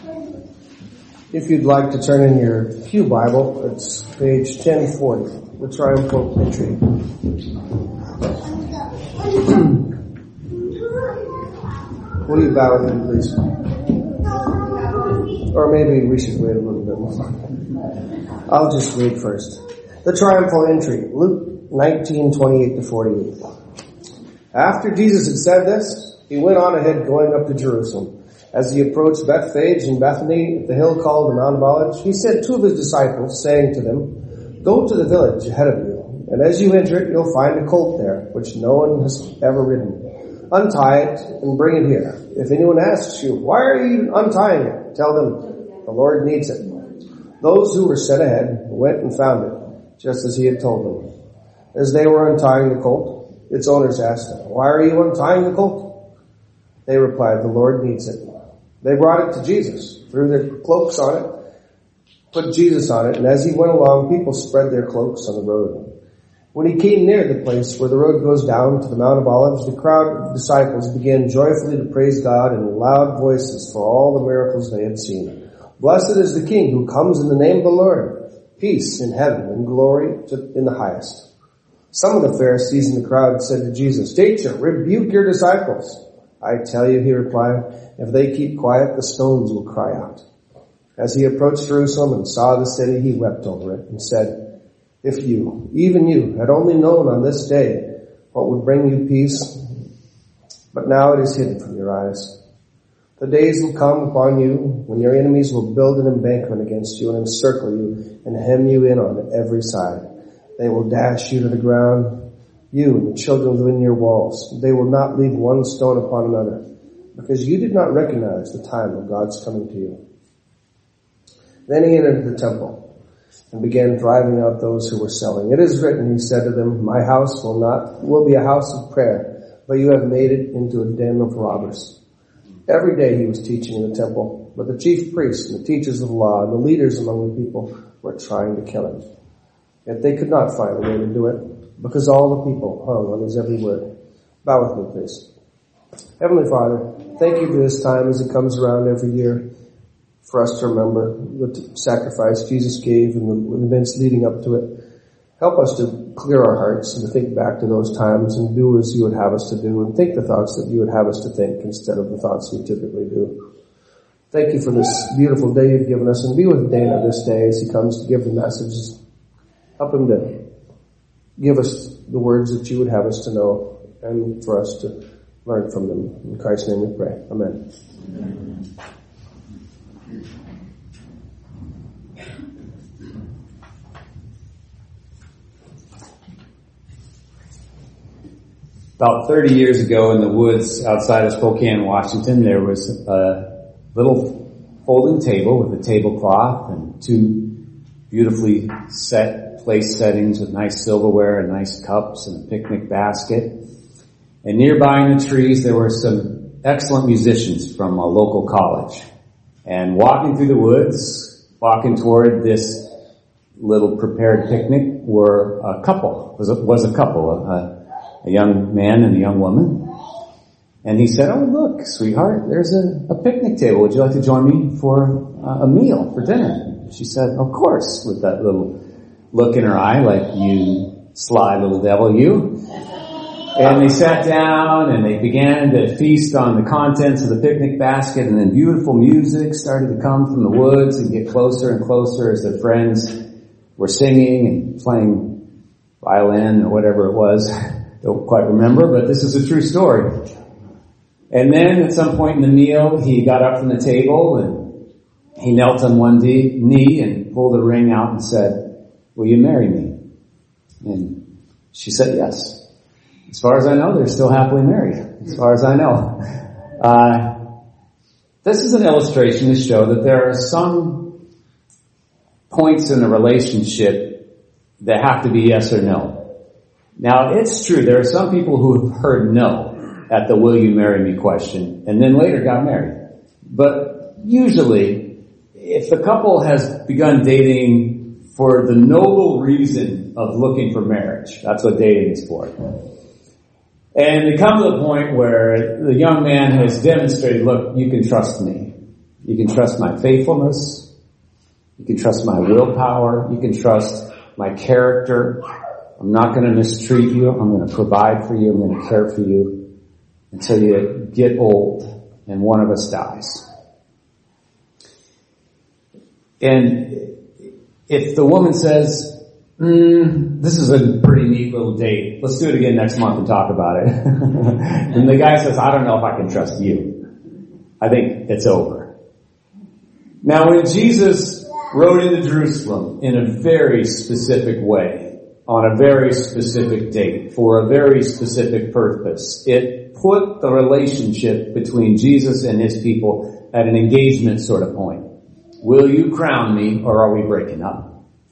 If you'd like to turn in your Pew Bible, it's page 1040, the Triumphal Entry. Will you bow with me, please? Or maybe we should wait a little bit more. I'll just read first. The Triumphal Entry, Luke 19:28-48. After Jesus had said this, he went on ahead going up to Jerusalem. As he approached Bethphage and Bethany at the hill called the Mount of Olives, he sent two of his disciples, saying to them, "Go to the village ahead of you, and as you enter it, you'll find a colt there, which no one has ever ridden. Untie it and bring it here. If anyone asks you, 'Why are you untying it?' tell them, 'The Lord needs it.'" Those who were sent ahead went and found it, just as he had told them. As they were untying the colt, its owners asked them, "Why are you untying the colt?" They replied, "The Lord needs it." They brought it to Jesus, threw their cloaks on it, put Jesus on it, and as he went along, people spread their cloaks on the road. When he came near the place where the road goes down to the Mount of Olives, the crowd of disciples began joyfully to praise God in loud voices for all the miracles they had seen. "Blessed is the King who comes in the name of the Lord. Peace in heaven and glory in the highest." Some of the Pharisees in the crowd said to Jesus, "Teacher, rebuke your disciples." "I tell you," he replied, "if they keep quiet, the stones will cry out." As he approached Jerusalem and saw the city, he wept over it and said, "If you, even you, had only known on this day what would bring you peace, but now it is hidden from your eyes. The days will come upon you when your enemies will build an embankment against you and encircle you and hem you in on every side. They will dash you to the ground, you and the children within your walls. They will not leave one stone upon another, because you did not recognize the time of God's coming to you." Then he entered the temple and began driving out those who were selling. "It is written," he said to them, "My house will be a house of prayer, but you have made it into a den of robbers." Every day he was teaching in the temple, but the chief priests and the teachers of the law and the leaders among the people were trying to kill him. Yet they could not find a way to do it, because all the people hung on his every word. Bow with me, please. Heavenly Father, thank you for this time as it comes around every year for us to remember the sacrifice Jesus gave and the events leading up to it. Help us to clear our hearts and to think back to those times and do as you would have us to do and think the thoughts that you would have us to think instead of the thoughts we typically do. Thank you for this beautiful day you've given us, and be with Dana this day as he comes to give the messages. Help him to give us the words that you would have us to know and for us to learn from them. In Christ's name we pray. Amen. About 30 years ago in the woods outside of Spokane, Washington, there was a little folding table with a tablecloth and two beautifully set place settings with nice silverware and nice cups and a picnic basket. And nearby in the trees there were some excellent musicians from a local college. And walking through the woods, walking toward this little prepared picnic were a couple, a young man and a young woman. And he said, "Oh, look, sweetheart, there's a picnic table. Would you like to join me for a meal, for dinner?" She said, "Of course," with that little look in her eye, like, "You sly little devil, you." And they sat down and they began to feast on the contents of the picnic basket, and then beautiful music started to come from the woods and get closer and closer as their friends were singing and playing violin or whatever it was. Don't quite remember, but this is a true story. And then at some point in the meal, he got up from the table and he knelt on one knee and pulled a ring out and said, "Will you marry me?" And she said yes. As far as I know, they're still happily married, as far as I know. This is an illustration to show that there are some points in a relationship that have to be yes or no. Now, it's true, there are some people who have heard no at the "will you marry me" question, and then later got married. But usually, if the couple has begun dating for the noble reason of looking for marriage, that's what dating is for. And they come to the point where the young man has demonstrated, "Look, you can trust me. You can trust my faithfulness. You can trust my willpower. You can trust my character. I'm not going to mistreat you. I'm going to provide for you. I'm going to care for you until you get old and one of us dies. And if the woman says, this is a pretty neat little date. Let's do it again next month and talk about it. And the guy says, I don't know if I can trust you. I think it's over. Now when Jesus rode into Jerusalem in a very specific way, on a very specific date, for a very specific purpose, it put the relationship between Jesus and his people at an engagement sort of point. Will you crown me or are we breaking up?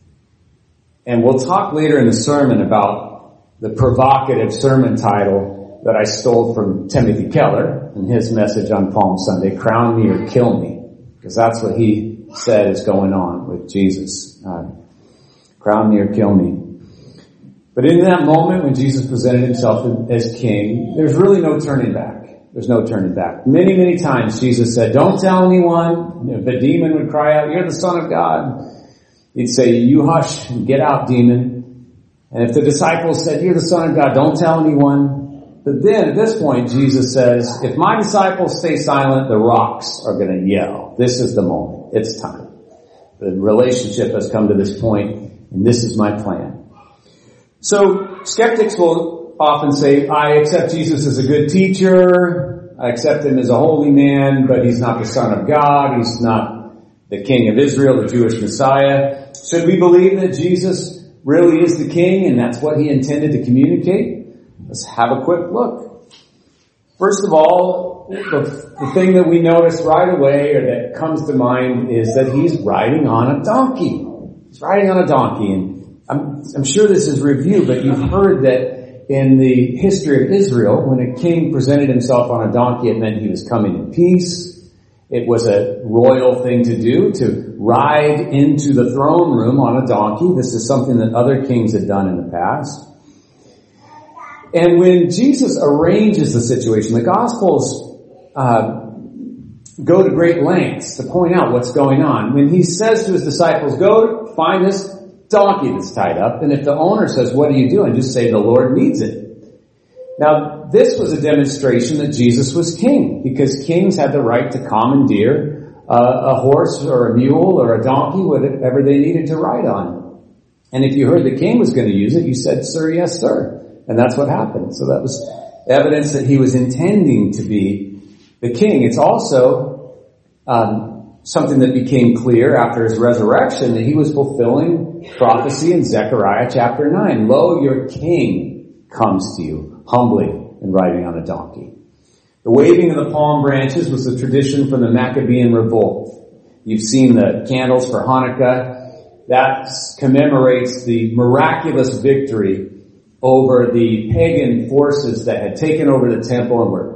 And we'll talk later in the sermon about the provocative sermon title that I stole from Timothy Keller in his message on Palm Sunday, Crown Me or Kill Me, because that's what he said is going on with Jesus. Crown me or kill me. But in that moment when Jesus presented himself as king, there's really no turning back. There's no turning back. Many, many times Jesus said, don't tell anyone. If a demon would cry out, you're the Son of God, he'd say, you hush and get out, demon. And if the disciples said, you're the Son of God, don't tell anyone. But then at this point, Jesus says, if my disciples stay silent, the rocks are going to yell. This is the moment. It's time. The relationship has come to this point, and this is my plan. So skeptics will often say, I accept Jesus as a good teacher. I accept him as a holy man, but he's not the Son of God. He's not the King of Israel, the Jewish Messiah. Should we believe that Jesus really is the King and that's what he intended to communicate? Let's have a quick look. First of all, the thing that we notice right away or that comes to mind is that he's riding on a donkey. He's riding on a donkey, and I'm sure this is review, but you've heard that in the history of Israel, when a king presented himself on a donkey, it meant he was coming in peace. It was a royal thing to do, to ride into the throne room on a donkey. This is something that other kings had done in the past. And when Jesus arranges the situation, the Gospels go to great lengths to point out what's going on. When he says to his disciples, go find this donkey that's tied up, and if the owner says, what are you doing? Just say, the Lord needs it. Now, this was a demonstration that Jesus was king, because kings had the right to commandeer a horse or a mule or a donkey, whatever they needed to ride on. And if you heard the king was going to use it, you said, sir, yes, sir. And that's what happened. So that was evidence that he was intending to be the king. It's also something that became clear after his resurrection, that he was fulfilling prophecy in Zechariah chapter 9. Lo, your king comes to you, humbly and riding on a donkey. The waving of the palm branches was a tradition from the Maccabean revolt. You've seen the candles for Hanukkah. That commemorates the miraculous victory over the pagan forces that had taken over the temple and were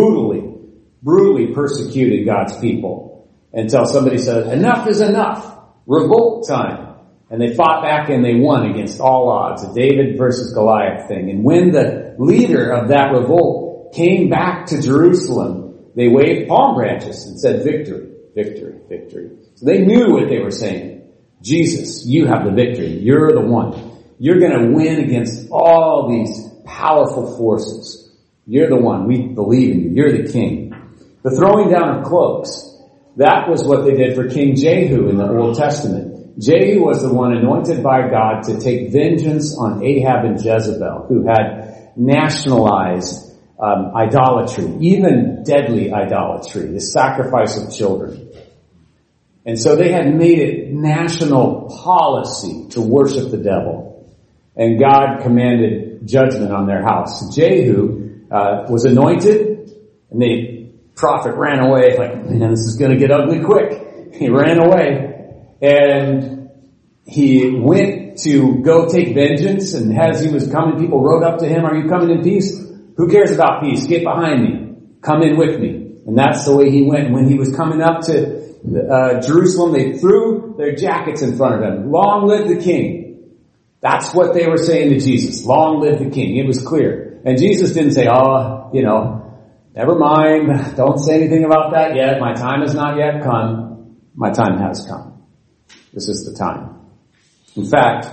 brutally persecuted God's people until somebody said, enough is enough. Revolt time. And they fought back and they won against all odds. A David versus Goliath thing. And when the leader of that revolt came back to Jerusalem, they waved palm branches and said, victory, victory, victory. So they knew what they were saying. Jesus, you have the victory. You're the one. You're going to win against all these powerful forces. You're the one. We believe in you. You're the king. The throwing down of cloaks. That was what they did for King Jehu in the Old Testament. Jehu was the one anointed by God to take vengeance on Ahab and Jezebel, who had nationalized idolatry, even deadly idolatry, the sacrifice of children. And so they had made it national policy to worship the devil. And God commanded judgment on their house. Jehu was anointed, and the prophet ran away like, man, this is going to get ugly quick. He ran away, and he went to go take vengeance, and as he was coming, people rode up to him, are you coming in peace? Who cares about peace? Get behind me. Come in with me. And that's the way he went. When he was coming up to Jerusalem, they threw their jackets in front of him. Long live the king. That's what they were saying to Jesus. Long live the king. It was clear. And Jesus didn't say, never mind, don't say anything about that yet. My time has not yet come. My time has come. This is the time. In fact,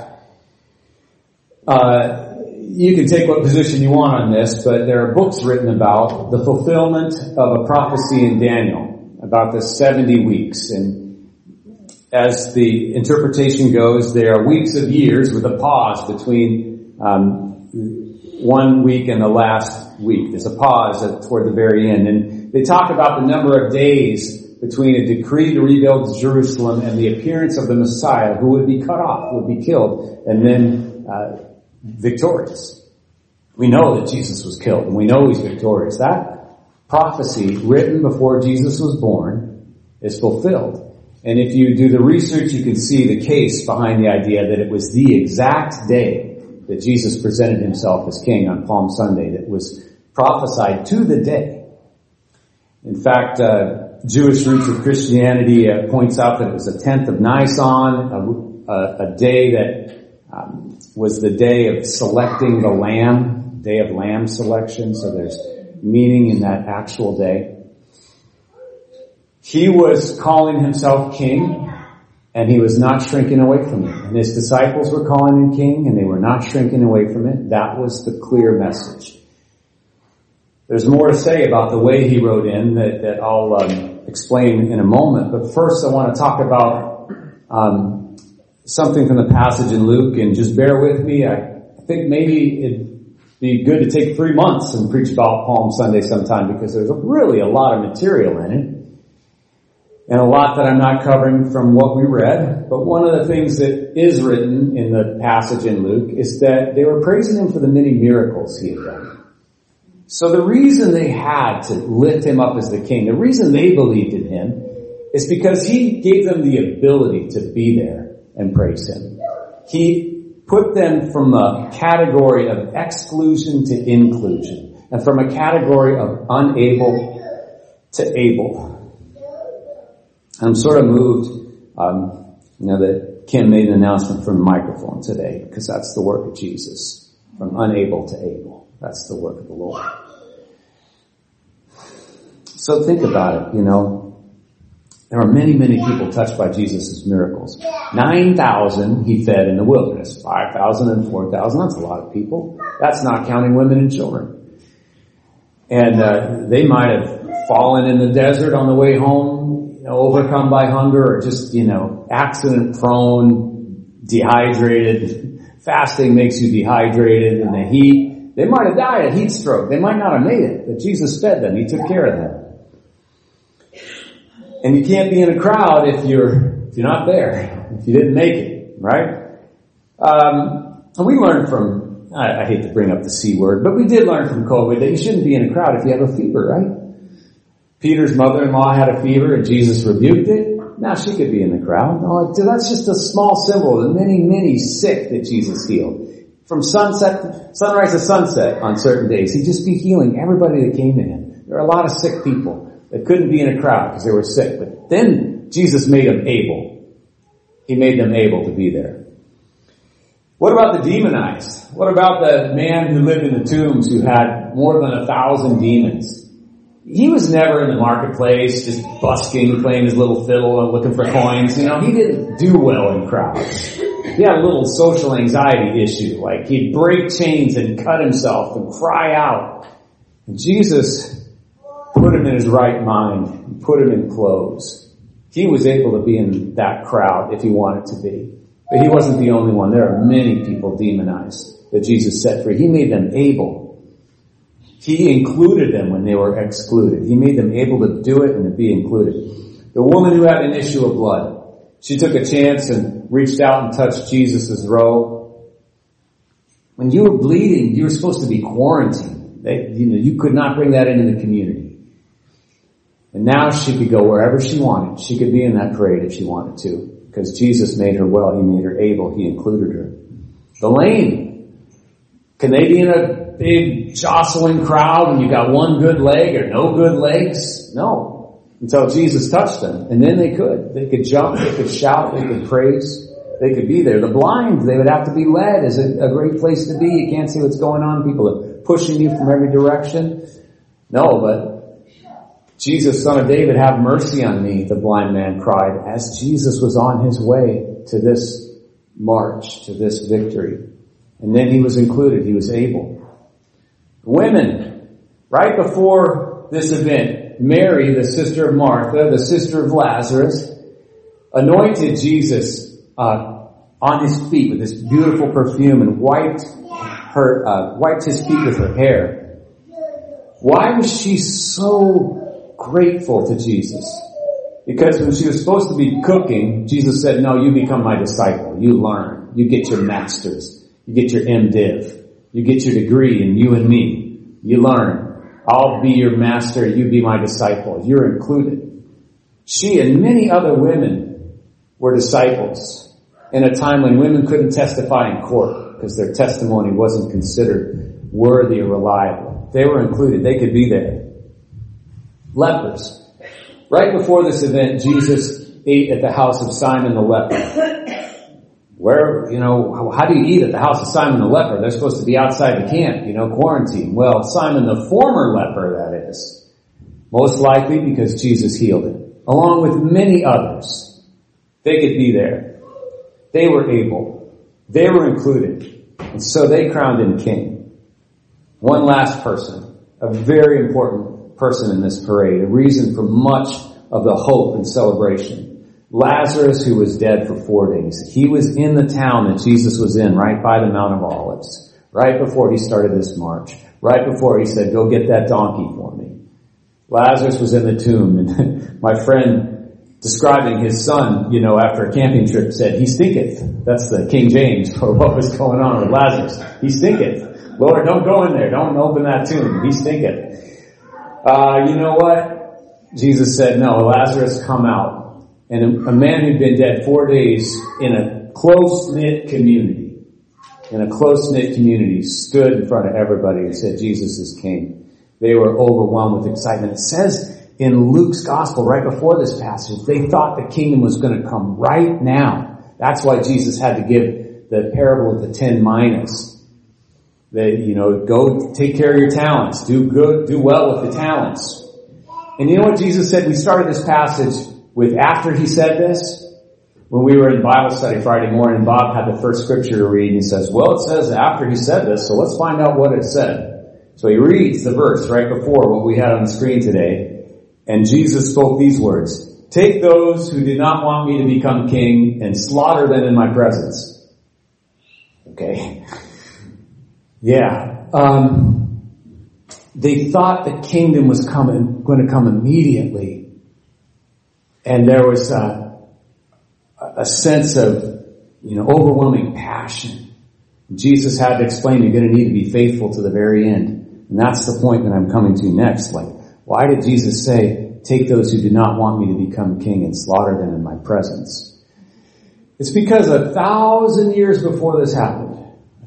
you can take what position you want on this, but there are books written about the fulfillment of a prophecy in Daniel about the 70 weeks. And as the interpretation goes, there are weeks of years with a pause between 1 week and the last week. There's a pause toward the very end. And they talk about the number of days between a decree to rebuild Jerusalem and the appearance of the Messiah, who would be cut off, would be killed, and then victorious. We know that Jesus was killed, and we know he's victorious. That prophecy written before Jesus was born is fulfilled. And if you do the research, you can see the case behind the idea that it was the exact day that Jesus presented himself as king on Palm Sunday that was prophesied to the day. In fact, Jewish Roots of Christianity points out that it was the 10th of Nisan, a day that was the day of selecting the lamb, day of lamb selection, so there's meaning in that actual day. He was calling himself king, and he was not shrinking away from it. And his disciples were calling him king, and they were not shrinking away from it. That was the clear message. There's more to say about the way he wrote in that I'll explain in a moment. But first I want to talk about something from the passage in Luke, and just bear with me. I think maybe it'd be good to take 3 months and preach about Palm Sunday sometime, because there's really a lot of material in it. And a lot that I'm not covering from what we read. But one of the things that is written in the passage in Luke is that they were praising him for the many miracles he had done. So the reason they had to lift him up as the king, the reason they believed in him, is because he gave them the ability to be there and praise him. He put them from a category of exclusion to inclusion, and from a category of unable to able. I'm sort of moved, that Kim made an announcement from the microphone today, because that's the work of Jesus. From unable to able. That's the work of the Lord. So think about it, There are many, many people touched by Jesus' miracles. 9,000 he fed in the wilderness. 5,000 and 4,000. That's a lot of people. That's not counting women and children. And they might have fallen in the desert on the way home, overcome by hunger, or just, accident prone, dehydrated. Fasting makes you dehydrated in the heat. They might have died of heat stroke. They might not have made it, but Jesus fed them. He took care of them. And you can't be in a crowd if you're not there, if you didn't make it, right? And we learned from, I hate to bring up the C word, but we did learn from COVID that you shouldn't be in a crowd if you have a fever, right? Peter's mother-in-law had a fever and Jesus rebuked it. Now she could be in the crowd. No, that's just a small symbol of the many, many sick that Jesus healed. From sunrise to sunset on certain days, he'd just be healing everybody that came to him. There are a lot of sick people that couldn't be in a crowd because they were sick. But then Jesus made them able. He made them able to be there. What about the demonized? What about the man who lived in the tombs who had more than 1,000 demons? He was never in the marketplace just busking, playing his little fiddle and looking for coins. He didn't do well in crowds. He had a little social anxiety issue, like he'd break chains and cut himself and cry out. And Jesus put him in his right mind and put him in clothes. He was able to be in that crowd if he wanted to be. But he wasn't the only one. There are many people demonized that Jesus set free. He made them able. He included them when they were excluded. He made them able to do it and to be included. The woman who had an issue of blood, she took a chance and reached out and touched Jesus' robe. When you were bleeding, you were supposed to be quarantined. You could not bring that into the community. And now she could go wherever she wanted. She could be in that parade if she wanted to, because Jesus made her well. He made her able. He included her. The lame, can they be in a big jostling crowd when you got one good leg or no good legs? No. Until Jesus touched them. And then they could. They could jump, they could shout, they could praise, they could be there. The blind, they would have to be led. Is it a great place to be? You can't see what's going on. People are pushing you from every direction. No, but Jesus, Son of David, have mercy on me, the blind man cried, as Jesus was on his way to this march, to this victory. And then he was included. He was able. Women, right before this event, Mary, the sister of Martha, the sister of Lazarus, anointed Jesus on his feet with this beautiful perfume and wiped his feet with her hair. Why was she so grateful to Jesus? Because when she was supposed to be cooking, Jesus said, no, you become my disciple. You learn. You get your master's. You get your MDiv. You get your degree, and you and me. You learn. I'll be your master. You be my disciple. You're included. She and many other women were disciples in a time when women couldn't testify in court because their testimony wasn't considered worthy or reliable. They were included. They could be there. Lepers. Right before this event, Jesus ate at the house of Simon the leper. Where, how do you eat at the house of Simon the leper? They're supposed to be outside the camp, quarantine. Well, Simon the former leper, that is. Most likely because Jesus healed him. Along with many others. They could be there. They were able. They were included. And so they crowned him king. One last person. A very important person in this parade. A reason for much of the hope and celebration. Lazarus, who was dead for 4 days. He was in the town that Jesus was in, right by the Mount of Olives. Right before he started this march. Right before he said, go get that donkey for me. Lazarus was in the tomb. And my friend, describing his son, after a camping trip, said, he stinketh. That's the King James for what was going on with Lazarus. He stinketh. Lord, don't go in there. Don't open that tomb. He stinketh. You know what? Jesus said, no, Lazarus, come out. And a man who'd been dead 4 days in a close-knit community, stood in front of everybody and said, Jesus is king. They were overwhelmed with excitement. It says in Luke's gospel, right before this passage, they thought the kingdom was going to come right now. That's why Jesus had to give the parable of the 10 minas. That, go take care of your talents. Do good, do well with the talents. And you know what Jesus said? We started this passage with after he said this. When we were in Bible study Friday morning, Bob had the first scripture to read, and he says, well, it says after he said this, so let's find out what it said. So he reads the verse right before what we had on the screen today, and Jesus spoke these words, take those who did not want me to become king and slaughter them in my presence. Okay. Yeah. They thought the kingdom was going to come immediately. And there was a sense of, overwhelming passion. Jesus had to explain you're going to need to be faithful to the very end. And that's the point that I'm coming to next. Why did Jesus say, take those who do not want me to become king and slaughter them in my presence? It's because 1,000 years before this happened,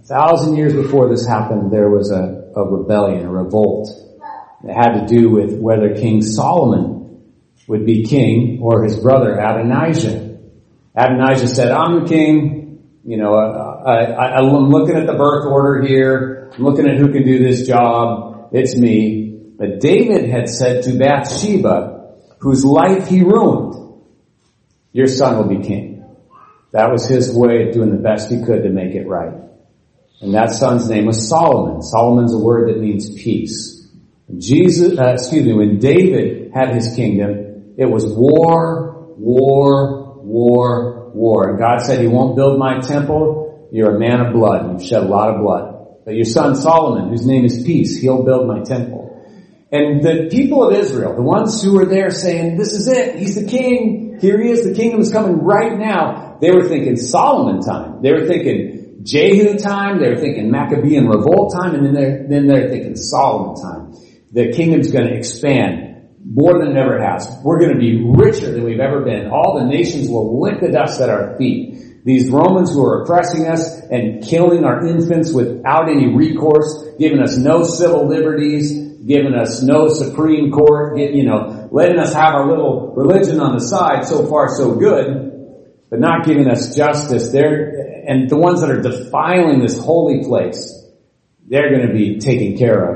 there was a rebellion, a revolt. It had to do with whether King Solomon would be king or his brother Adonijah. Adonijah said, I'm the king. I'm looking at the birth order here. I'm looking at who can do this job. It's me. But David had said to Bathsheba, whose life he ruined, your son will be king. That was his way of doing the best he could to make it right. And that son's name was Solomon. Solomon's a word that means peace. When David had his kingdom, it was war, war, war, war. And God said, you won't build my temple. You're a man of blood. You've shed a lot of blood. But your son Solomon, whose name is peace, he'll build my temple. And the people of Israel, the ones who were there saying, this is it. He's the king. Here he is. The kingdom is coming right now. They were thinking Solomon time. They were thinking Jehu time. They were thinking Maccabean revolt time. And then they're thinking Solomon time. The kingdom's going to expand more than it ever has. We're going to be richer than we've ever been. All the nations will lick the dust at our feet. These Romans who are oppressing us and killing our infants without any recourse, giving us no civil liberties, giving us no Supreme Court, letting us have our little religion on the side, so far so good, but not giving us justice. And the ones that are defiling this holy place, they're going to be taken care of.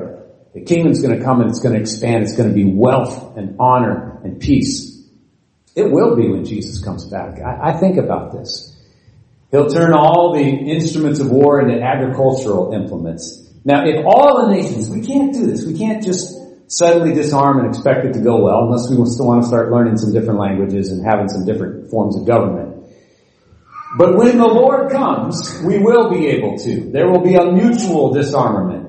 The kingdom's going to come and it's going to expand. It's going to be wealth and honor and peace. It will be when Jesus comes back. I think about this. He'll turn all the instruments of war into agricultural implements. Now, if all the nations, we can't do this. We can't just suddenly disarm and expect it to go well unless we still want to start learning some different languages and having some different forms of government. But when the Lord comes, we will be able to. There will be a mutual disarmament.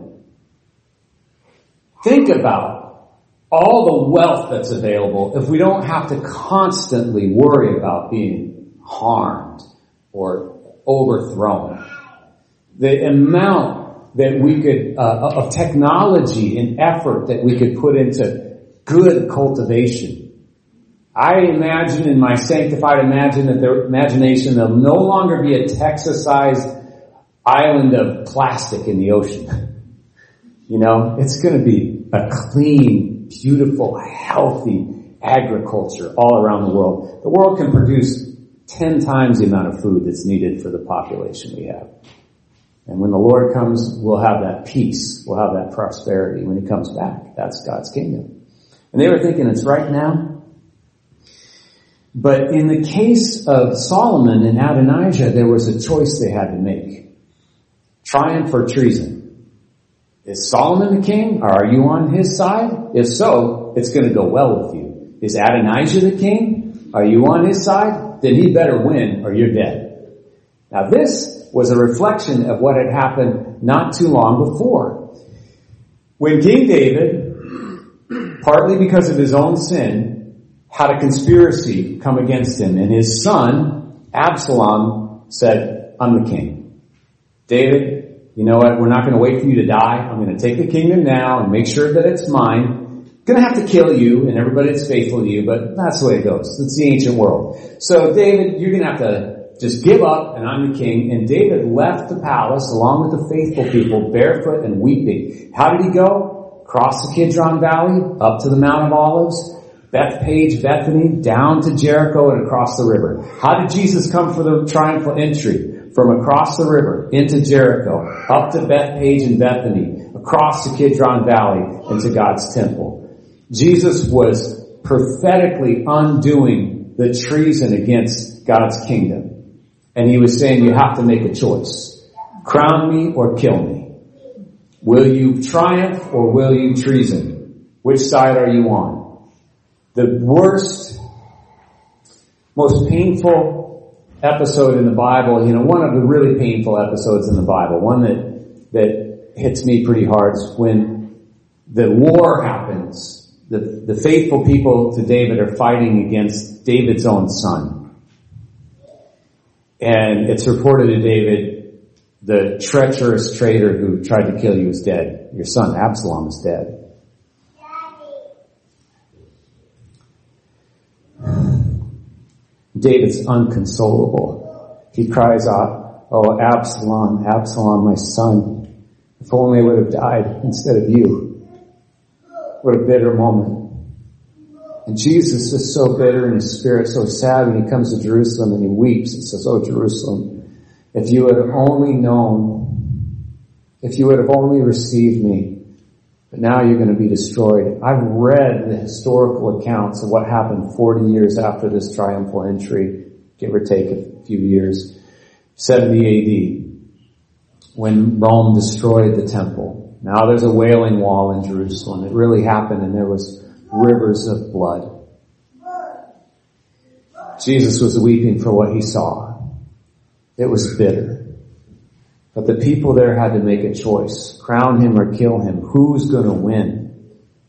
Think about all the wealth that's available if we don't have to constantly worry about being harmed or overthrown. The amount that we could, of technology and effort that we could put into good cultivation. I imagine in my sanctified imagination there'll no longer be a Texas-sized island of plastic in the ocean. You know, it's going to be a clean, beautiful, healthy agriculture all around the world. The world can produce 10 times the amount of food that's needed for the population we have. And when the Lord comes, we'll have that peace. We'll have that prosperity when He comes back. That's God's kingdom. And they were thinking it's right now. But in the case of Solomon and Adonijah, there was a choice they had to make. Triumph or treason. Is Solomon the king, or are you on his side? If so, it's going to go well with you. Is Adonijah the king? Are you on his side? Then he better win or you're dead. Now this was a reflection of what had happened not too long before. When King David, partly because of his own sin, had a conspiracy come against him, and his son, Absalom, said, I'm the king. David, you know what? We're not going to wait for you to die. I'm going to take the kingdom now and make sure that it's mine. Going to have to kill you and everybody that's faithful to you, but that's the way it goes. It's the ancient world. So David, you're going to have to just give up and I'm the king. And David left the palace along with the faithful people, barefoot and weeping. How did he go? Across the Kidron Valley, up to the Mount of Olives, Bethpage, Bethany, down to Jericho and across the river. How did Jesus come for the triumphal entry? From across the river, into Jericho, up to Bethpage and Bethany, across the Kidron Valley, into God's temple. Jesus was prophetically undoing the treason against God's kingdom. And He was saying, you have to make a choice. Crown me or kill me. Will you triumph or will you treason? Which side are you on? The worst, most painful episode in the Bible, you know, one of the really painful episodes in the Bible, one that hits me pretty hard is when the war happens. The faithful people to David are fighting against David's own son. And it's reported to David, the treacherous traitor who tried to kill you is dead. Your son Absalom is dead. David's unconsolable. He cries out, oh, Absalom, Absalom, my son. If only I would have died instead of you. What a bitter moment. And Jesus is so bitter in His spirit, so sad when He comes to Jerusalem and He weeps and says, oh, Jerusalem, if you had only known, if you would have only received me, but now you're going to be destroyed. I've read the historical accounts of what happened 40 years after this triumphal entry, give or take a few years, 70 AD, when Rome destroyed the temple. Now there's a Wailing Wall in Jerusalem. It really happened and there was rivers of blood. Jesus was weeping for what He saw. It was bitter. But the people there had to make a choice. Crown Him or kill Him. Who's going to win?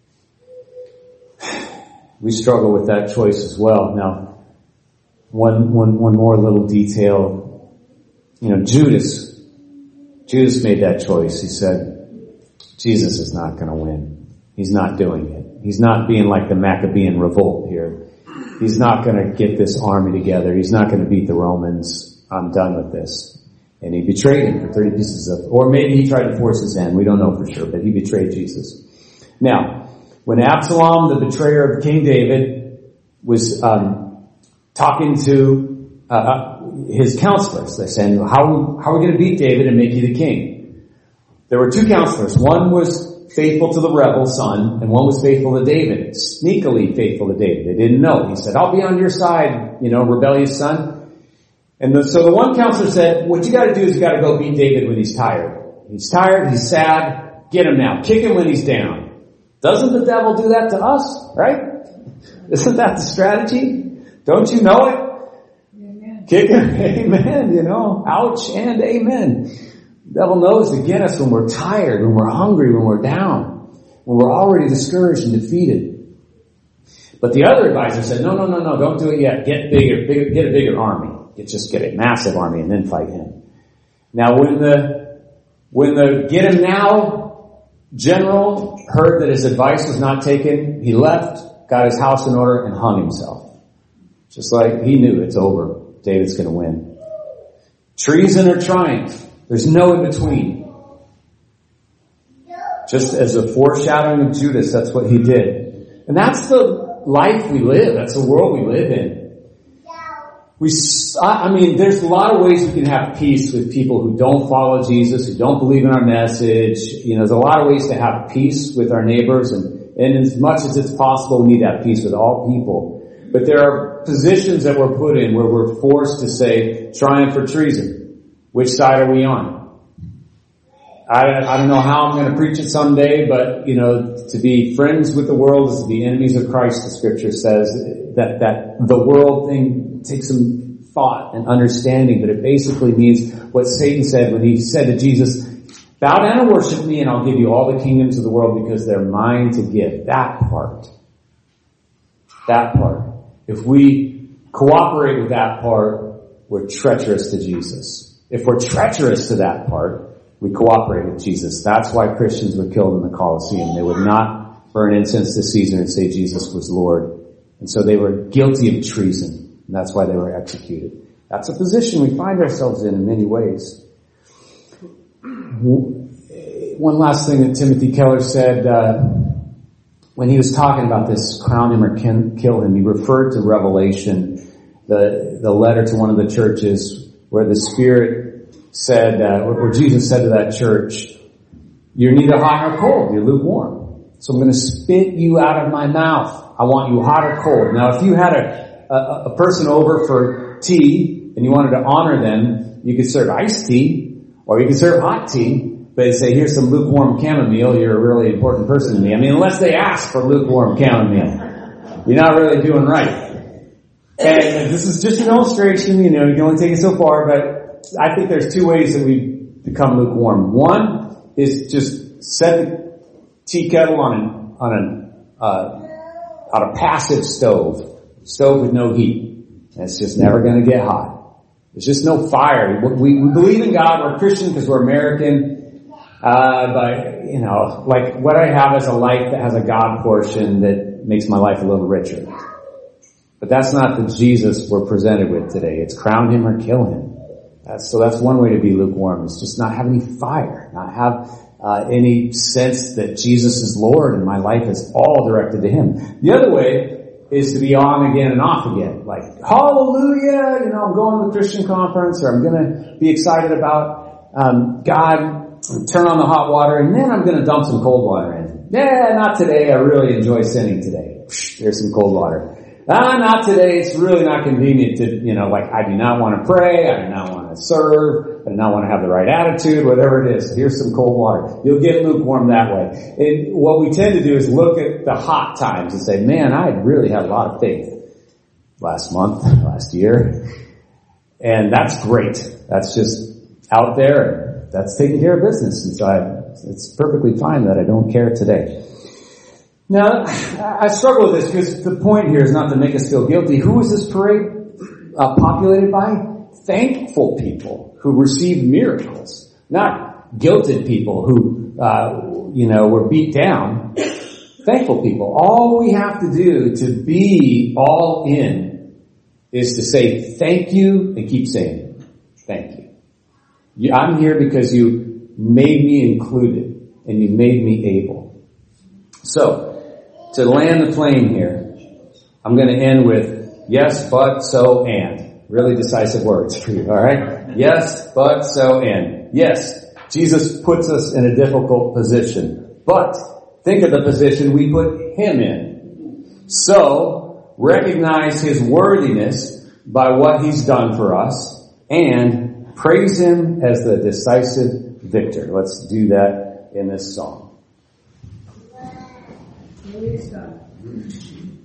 We struggle with that choice as well. Now, one more little detail. You know, Judas made that choice. He said, Jesus is not going to win. He's not doing it. He's not being like the Maccabean revolt here. He's not going to get this army together. He's not going to beat the Romans. I'm done with this. And He betrayed Him for 30 pieces of, or maybe he tried to force His hand. We don't know for sure, but he betrayed Jesus. Now, when Absalom, the betrayer of King David, was talking to his counselors, they said, how are we going to beat David and make you the king? There were two counselors. One was faithful to the rebel son, and one was faithful to David, sneakily faithful to David. They didn't know. He said, I'll be on your side, rebellious son. And so the one counselor said, what you gotta do is you gotta go beat David when he's tired. He's tired, he's sad, get him now. Kick him when he's down. Doesn't the devil do that to us, right? Isn't that the strategy? Don't you know it? Amen. Kick him, amen, ouch and amen. The devil knows to get us when we're tired, when we're hungry, when we're down, when we're already discouraged and defeated. But the other advisor said, no, don't do it yet. Get a bigger army. Just get a massive army and then fight him. Now when the get him now general heard that his advice was not taken, he left, got his house in order, and hung himself. Just like he knew it's over. David's gonna win. Treason or triumph. There's no in between. Just as a foreshadowing of Judas, that's what he did. And that's the life we live. That's the world we live in. There's a lot of ways we can have peace with people who don't follow Jesus, who don't believe in our message. There's a lot of ways to have peace with our neighbors, and as much as it's possible, we need to have peace with all people. But there are positions that we're put in where we're forced to say, triumph or treason. Which side are we on? I don't know how I'm going to preach it someday, but, to be friends with the world is to be enemies of Christ, the scripture says. That the world thing takes some thought and understanding, but it basically means what Satan said when he said to Jesus, bow down and worship me and I'll give you all the kingdoms of the world because they're mine to give. That part. If we cooperate with that part, we're treacherous to Jesus. If we're treacherous to that part, we cooperate with Jesus. That's why Christians were killed in the Colosseum. They would not burn incense to Caesar and say Jesus was Lord. And so they were guilty of treason. And that's why they were executed. That's a position we find ourselves in many ways. One last thing that Timothy Keller said, when he was talking about this, crown him or kill him, he referred to Revelation, the letter to one of the churches where the Spirit said, where Jesus said to that church, you're neither hot nor cold, you're lukewarm. So I'm going to spit you out of my mouth. I want you hot or cold. Now, if you had a person over for tea and you wanted to honor them, you could serve iced tea or you could serve hot tea. But they say, here's some lukewarm chamomile. You're a really important person to me. Unless they ask for lukewarm chamomile, you're not really doing right. And this is just an illustration. You can only take it so far. But I think there's two ways that we become lukewarm. One is just set the tea kettle on a passive stove with no heat. And it's just never going to get hot. There's just no fire. We believe in God. We're Christian because we're American. But, like what I have is a life that has a God portion that makes my life a little richer. But that's not the Jesus we're presented with today. It's crown him or kill him. So that's one way to be lukewarm. It's just not have any fire, not have any sense that Jesus is Lord and my life is all directed to him. The other way is to be on again and off again. Like, hallelujah, I'm going to the Christian conference, or I'm going to be excited about God. Turn on the hot water, and then I'm going to dump some cold water in. Yeah, not today. I really enjoy sinning today. There's some cold water. Not today. It's really not convenient to, I do not want to pray. I do not want to serve. I do not want to have the right attitude, whatever it is. Here's some cold water. You'll get lukewarm that way. And what we tend to do is look at the hot times and say, man, I really had a lot of faith last month, last year. And that's great. That's just out there. That's taking care of business. And so it's perfectly fine that I don't care today. Now, I struggle with this because the point here is not to make us feel guilty. Who is this parade populated by? Thankful people who received miracles. Not guilted people who, were beat down. Thankful people. All we have to do to be all in is to say thank you and keep saying it. Thank you. I'm here because you made me included and you made me able. So, to land the plane here, I'm going to end with yes, but, so, and. Really decisive words for you, alright? Yes, but, so, and. Yes, Jesus puts us in a difficult position. But think of the position we put him in. So, recognize his worthiness by what he's done for us, and praise him as the decisive victor. Let's do that in this song. Praise God.